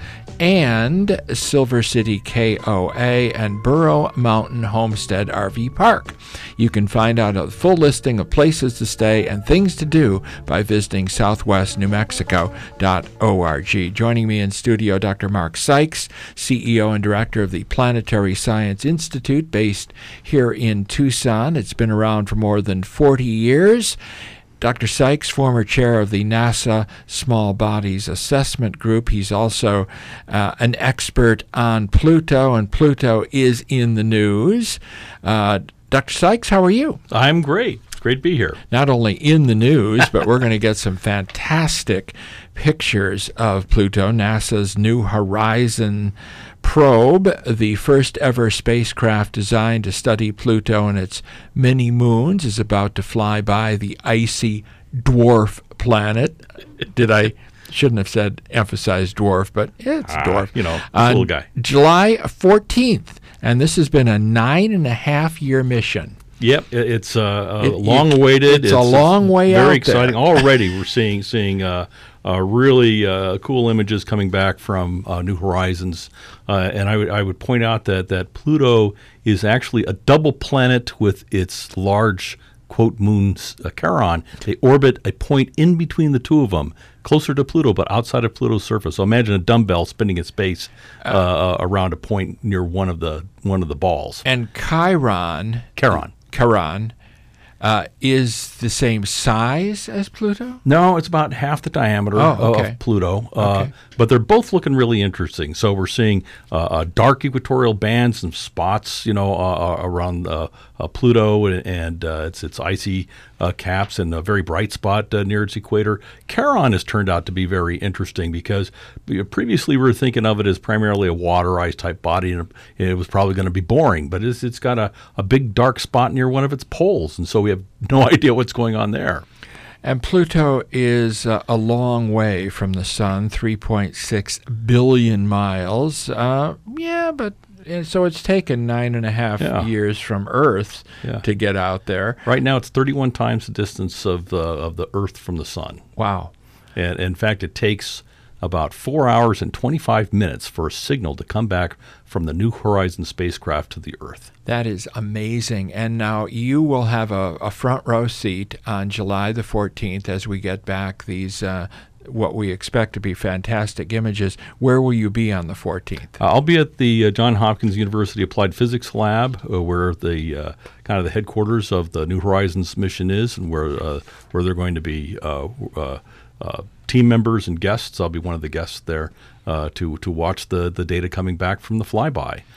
and Silver City K O A and Burro Mountain Homestead R V Park. You can find out a full listing of places to stay and things to do by visiting southwest new mexico dot org. Joining me in studio, Doctor Mark Sykes, C E O and Director of the Planetary Science Institute based here in Tucson. It's been around for more than forty years. Doctor Sykes, former chair of the NASA Small Bodies Assessment Group. He's also uh, an expert on Pluto, and Pluto is in the news. Uh, Doctor Sykes, how are you?
I'm great. It's great to be here.
Not only in the news, but we're going to get some fantastic pictures of Pluto, NASA's New Horizon probe, the first ever spacecraft designed to study Pluto and its many moons, is about to fly by the icy dwarf planet. Did I shouldn't have said emphasize dwarf, but it's
ah,
dwarf.
You know,
On
little guy.
July fourteenth, and this has been a nine and a half year mission.
Yep, it, it's uh,
It-
uh, long
it-
awaited.
it's a long way out
Very
there.
exciting. Already, we're seeing seeing uh, uh, really uh, cool images coming back from uh, New Horizons, uh, and I would I would point out that that Pluto is actually a double planet with its large quote moon uh, Charon. They orbit a point in between the two of them, closer to Pluto, but outside of Pluto's surface. So imagine a dumbbell spinning in space uh, uh, around a point near one of the one of the balls.
And Chiron,
Charon.
Charon, uh, is the same size as Pluto?
No, it's about half the diameter
Oh,
of-
okay.
of Pluto, uh,
Okay.
but they're both looking really interesting. So we're seeing uh, uh, dark equatorial bands and spots, you know, uh, uh, around uh, uh, Pluto and, and uh, its its icy uh, caps, and a very bright spot uh, near its equator. Charon has turned out to be very interesting because previously we were thinking of it as primarily a water ice type body, and it was probably going to be boring. But it's, it's got a, a big dark spot near one of its poles, and so we have no idea what's going on there.
And Pluto is uh, a long way from the sun, three point six billion miles. Uh, yeah, but uh, so it's taken nine and a half
Yeah.
years from Earth
Yeah.
to get out there.
Right now, it's thirty-one times the distance of the of the Earth from the sun.
Wow!
And in fact, it takes about four hours and twenty-five minutes for a signal to come back from the New Horizons spacecraft to the Earth.
That is amazing. And now you will have a, a front row seat on July the fourteenth as we get back these uh, what we expect to be fantastic images. Where will you be on the fourteenth?
Uh, I'll be at the uh, Johns Hopkins University Applied Physics Lab, uh, where the uh, kind of the headquarters of the New Horizons mission is, and where uh, where they're going to be uh, uh, uh, team members and guests. I'll be one of the guests there uh, to to watch the the data coming back from the flyby.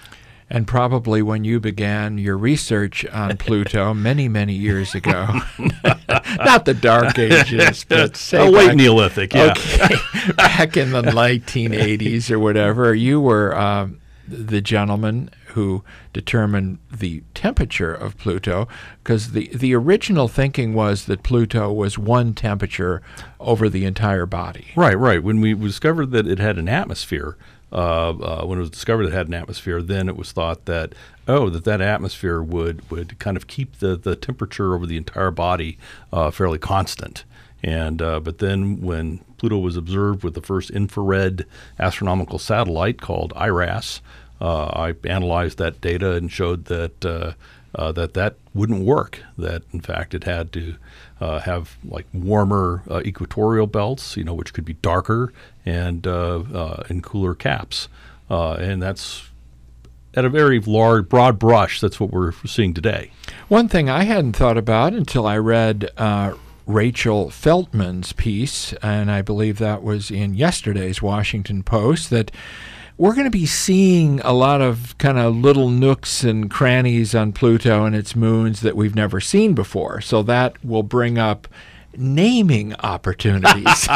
and probably when you began your research on Pluto many, many years ago. Not the Dark Ages, but say
oh, late
back,
Neolithic, yeah.
Okay, back in the nineteen eighties or whatever, you were um, the gentleman who determined the temperature of Pluto, because the, the original thinking was that Pluto was one temperature over the entire body.
Right, right. When we discovered that it had an atmosphere, uh, uh, when it was discovered it had an atmosphere, then it was thought that, oh, that that atmosphere would, would kind of keep the, the temperature over the entire body uh, fairly constant. And uh, but then when Pluto was observed with the first infrared astronomical satellite called I R A S, uh, I analyzed that data and showed that uh, uh, that that wouldn't work. That in fact it had to uh, have like warmer uh, equatorial belts, you know, which could be darker and uh, uh, and cooler caps, uh, and that's at a very large, broad brush. That's what we're seeing today.
One thing I hadn't thought about until I read Uh, Rachel Feltman's piece, and I believe that was in yesterday's Washington Post, that we're going to be seeing a lot of kind of little nooks and crannies on Pluto and its moons that we've never seen before. So that will bring up naming opportunities.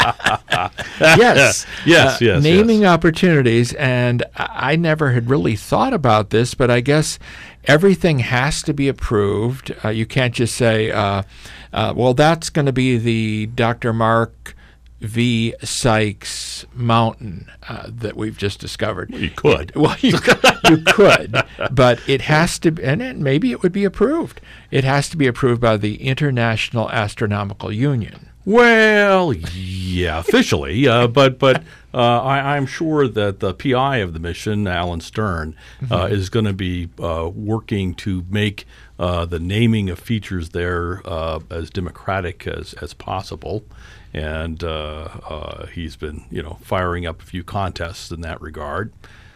yes.
Yes,
uh,
yes.
Naming
yes.
opportunities. And I never had really thought about this, but I guess everything has to be approved. Uh, you can't just say, uh, uh, well, that's going to be the Doctor Mark V. Sykes Mountain uh, that we've just discovered.
Well, you could.
Well, you, you could, but it has to, and it, maybe it would be approved. It has to be approved by the International Astronomical Union.
Well, yeah, officially, uh, but but uh, I, I'm sure that the P I of the mission, Alan Stern, uh,
Mhm.
is going to be uh, working to make uh, the naming of features there uh, as democratic as, as possible. And uh, uh, he's been, you know, firing up a few contests in that regard.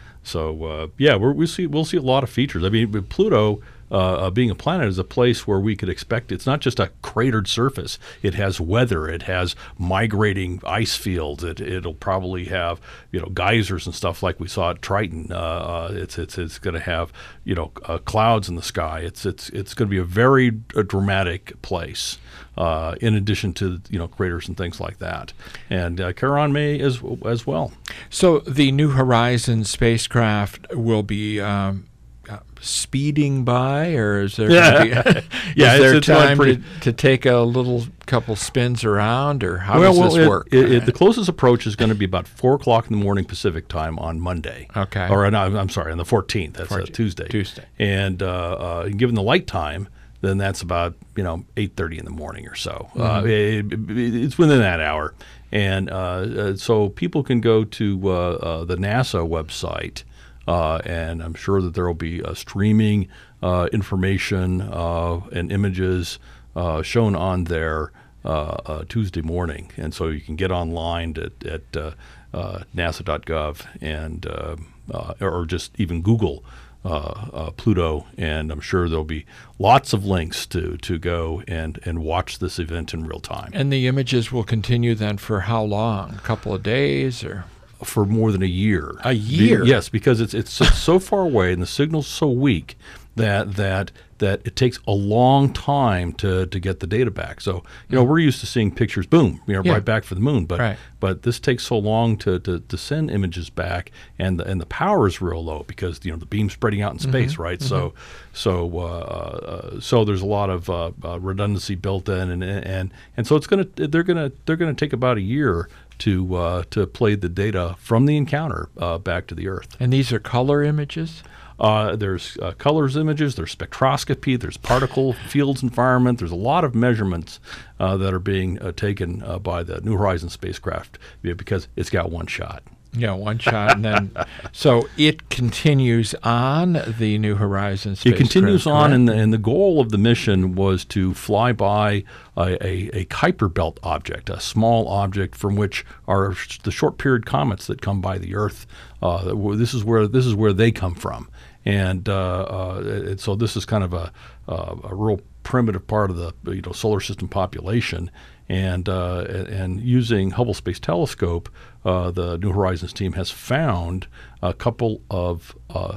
So uh, yeah, we're, we see we'll see a lot of features. I mean, with Pluto uh, uh, being a planet is a place where we could expect it's not just a cratered surface. It has weather. It has migrating ice fields. It it'll probably have, you know, geysers and stuff like we saw at Triton. Uh, uh, it's it's it's going to have, you know, uh, clouds in the sky. It's it's it's going to be a very uh, dramatic place. Uh, in addition to, you know, craters and things like that, and uh, Charon may as as well.
So the New Horizons spacecraft will be um, uh, speeding by, or is there
Yeah.
gonna be,
Yeah,
is
it's-
there
it's going
time
pretty-
to, to take a little couple spins around, or how
well,
does
well,
this
it,
work?
It, it, the closest approach is going to be about four o'clock in the morning Pacific time on Monday.
Okay.
Or no, I'm sorry, on the fourteenth. That's a
fourteenth,
Tuesday.
Tuesday.
And uh, uh, given the light time, then that's about, you know, eight thirty in the morning or so. Uh,
Mhm.
it, it, it's within that hour, and uh, uh, so people can go to uh, uh, the NASA website, uh, and I'm sure that there will be uh, streaming uh, information uh, and images uh, shown on there uh, uh, Tuesday morning, and so you can get online at, at uh, uh, nasa dot gov and uh, uh, or just even Google Uh, uh, Pluto, and I'm sure there'll be lots of links to to go and, and watch this event in real time.
And the images will continue then for how long? A couple of days, or
For more than a year.
A year?
Be- yes, because it's it's so, so far away and the signal's so weak that that that it takes a long time to, to get the data back. So, you know, we're used to seeing pictures, boom, you know,
Yeah.
right back for the moon. But
Right.
but this takes so long to, to, to send images back, and the, and the power is real low because, you know, the beam's spreading out in space,
Mhm,
right?
mhm.
So so uh, uh, so there's a lot of uh, uh, redundancy built in, and and and so it's gonna they're gonna they're gonna take about a year to uh, to play the data from the encounter uh, back to the Earth.
And these are color images?
Uh, there's uh, colors images, there's spectroscopy, there's particle fields environment. There's a lot of measurements uh, that are being uh, taken uh, by the New Horizons spacecraft because it's got one shot.
Yeah, one shot, and then so it continues on the New Horizons spacecraft.
It continues on,
correct?
and the, and the goal of the mission was to fly by a, a, a Kuiper Belt object, a small object from which are sh- the short period comets that come by the Earth. Uh, this is where this is where they come from, and uh, uh, it, so this is kind of a uh, a real primitive part of the you know solar system population. And uh, and using Hubble Space Telescope, uh, the New Horizons team has found a couple of uh,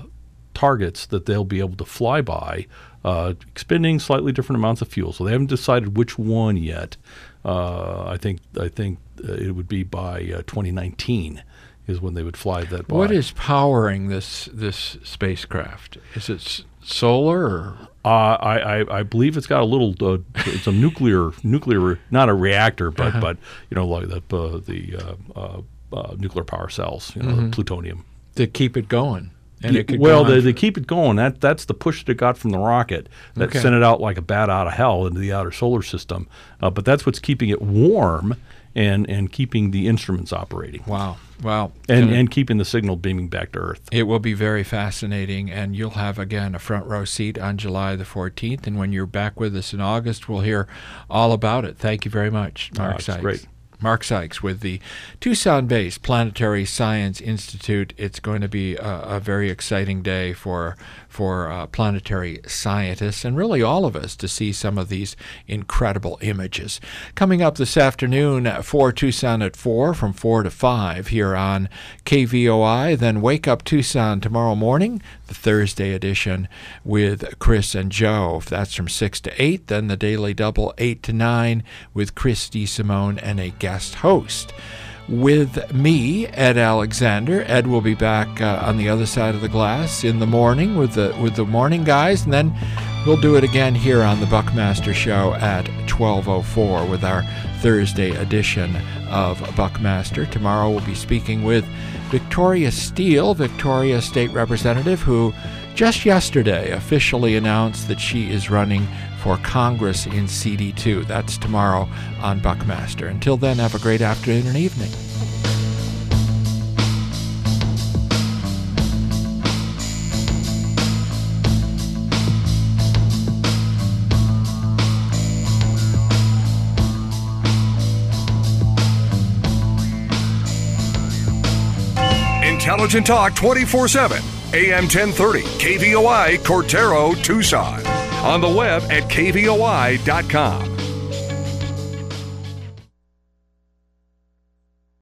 targets that they'll be able to fly by, uh, expending slightly different amounts of fuel. So they haven't decided which one yet. Uh, I think I think uh, it would be by uh, twenty nineteen is when they would fly that by.
What is powering this this spacecraft? Is it s- solar or?
Uh, I, I I believe it's got a little uh, it's a nuclear nuclear not a reactor but
Uh-huh.
but you know like the uh, the uh, uh, uh, nuclear power cells, you know,
Mhm.
plutonium
To keep it going. And
Yeah,
it could
well,
go on
they,
for-
they keep it going. That that's the push that it got from the rocket that
Okay.
sent it out like a bat out of hell into the outer solar system. Uh, but that's what's keeping it warm and and keeping the instruments operating.
Wow, wow,
and
And it-
and keeping the signal beaming back to Earth.
It will be very fascinating, and you'll have, again, a front row seat on July the fourteenth. And when you're back with us in August, we'll hear all about it. Thank you very much, Mark
Ah, it's
Sykes.
great.
Mark Sykes with the Tucson-based Planetary Science Institute. It's going to be a, a very exciting day for for uh, planetary scientists and really all of us to see some of these incredible images. Coming up this afternoon for Tucson at four, from four to five here on K V O I. Then Wake Up Tucson tomorrow morning, the Thursday edition with Chris and Joe. If that's from six to eight, then the Daily Double eight to nine with Chris DeSimone and a guest host. With me, Ed Alexander. Ed will be back uh, on the other side of the glass in the morning with the with the morning guys, and then we'll do it again here on the Buckmaster Show at twelve oh four with our Thursday edition of Buckmaster. Tomorrow we'll be speaking with Victoria Steele, Victoria State Representative, who just yesterday officially announced that she is running for Congress in C D two. That's tomorrow on Buckmaster. Until then, have a great afternoon and evening.
Intelligent Talk twenty-four seven, A M ten thirty, K V O I, Cortero, Tucson. On the web at K V O I dot com.